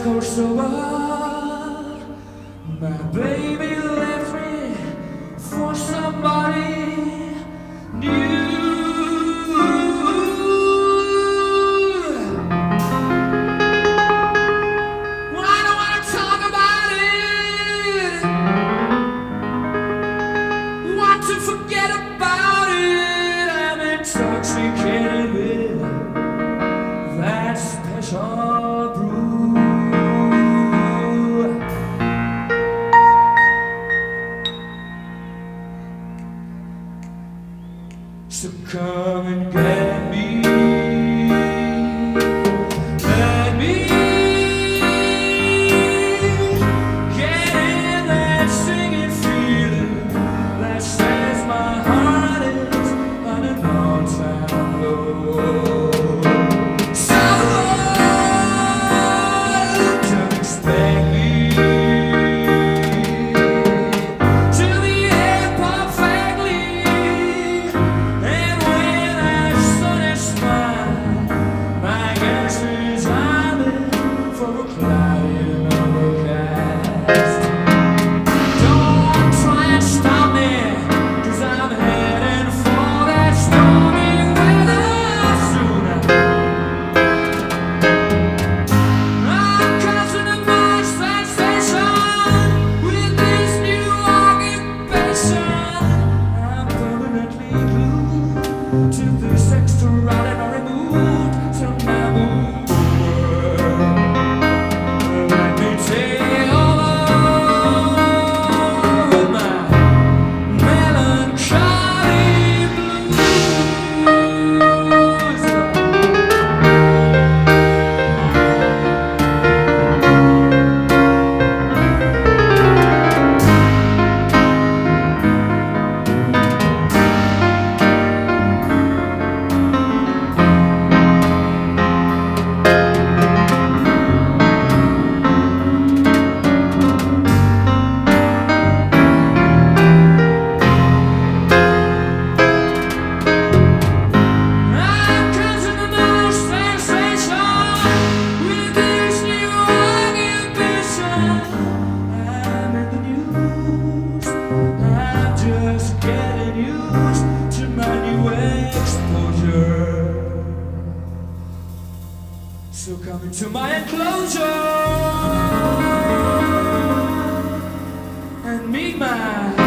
Coast over. My baby left me for somebody new. Well, I don't want to talk about it, want to forget about it. I'm intoxicated with that special brew. So come and get me, let me get in that singing feeling that says my heart is on an all-time low. So don't expect me to behave perfectly. To this extraordinary mood, to my mood. Let me take over my melancholy blues. So come into my enclosure and meet my